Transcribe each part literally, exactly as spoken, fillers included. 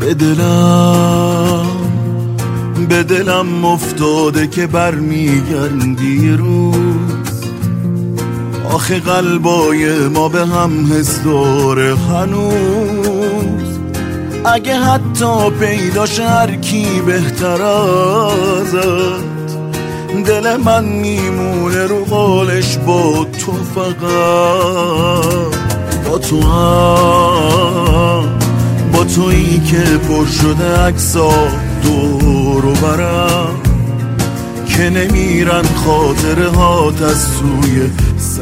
به دلم به دلم افتاده که برمیگردی روز، آخه قلبای ما به هم حس داره هنوز. اگه حتی پیداش هر کی بهتر ازت، دل من میمونه رو قالش با تو، فقط با تو هم، با تویی که پر شده عکسا دور و برم، که نمیرن خاطره هات از سوی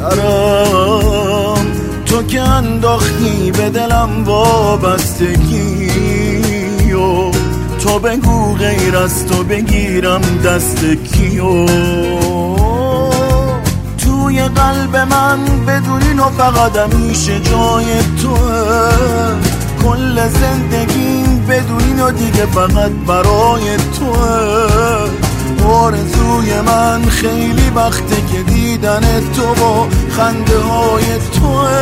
سرم. تو که انداختی به دلم وابستگی و تو بگو غیر از تو بگیرم دست کیو. توی قلب من بدونین و فقط همیشه جای توه، کل زندگیم بدونین و دیگه فقط برای توه. آرزوی من خیلی وقته که دیدن تو با خنده های توه.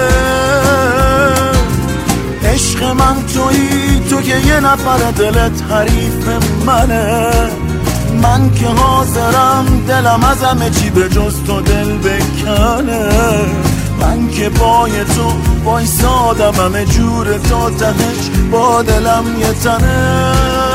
عشق من تویی، تو که یه نفر دلت حریف منه، من که حاضرم دلم از همه چی به جز تو دل بکنه. من که پای تو وایسادم همه جور تا تهش با دلم یه تنه.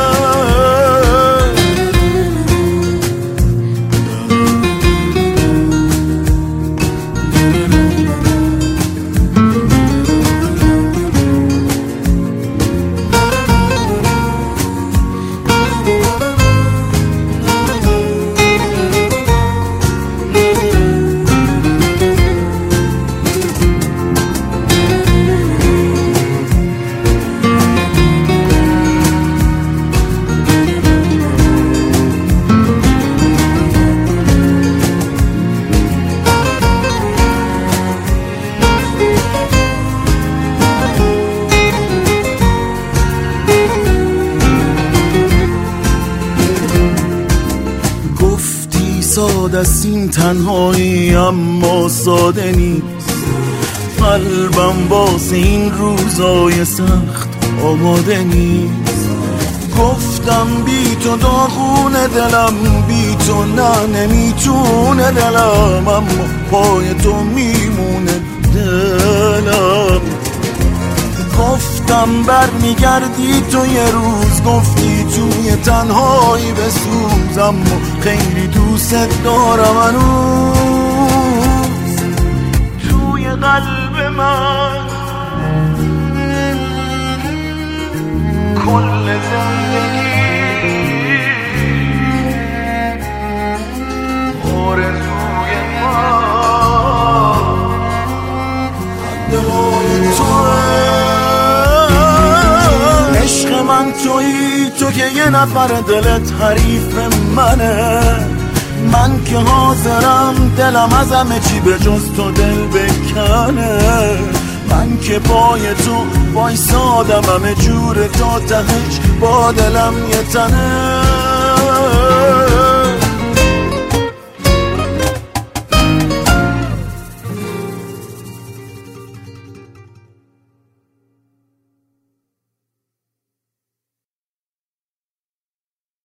ساده است این تنهایی اما ساده نیست، قلبم واسه این روزای سخت آماده نیست. گفتم بی تو داغونه دلم، بی تو نه نمیتونه دلم، اما پای تو میمونه دلم. گفتم برمیگردی تو یه روز، گفتی توی تنهایی بسوز، اما خیلی دوست دارم هنوز. توی قلب من کل زندگی آرزوی من خنده توه. عشق من تویی، تو که یه نفر دلت حریف منه، من که حاضرم دلم از همه چی به جز تو دل بکنه. من که پای تو وایسادم همه جور تا تهش با دلم یه تنه.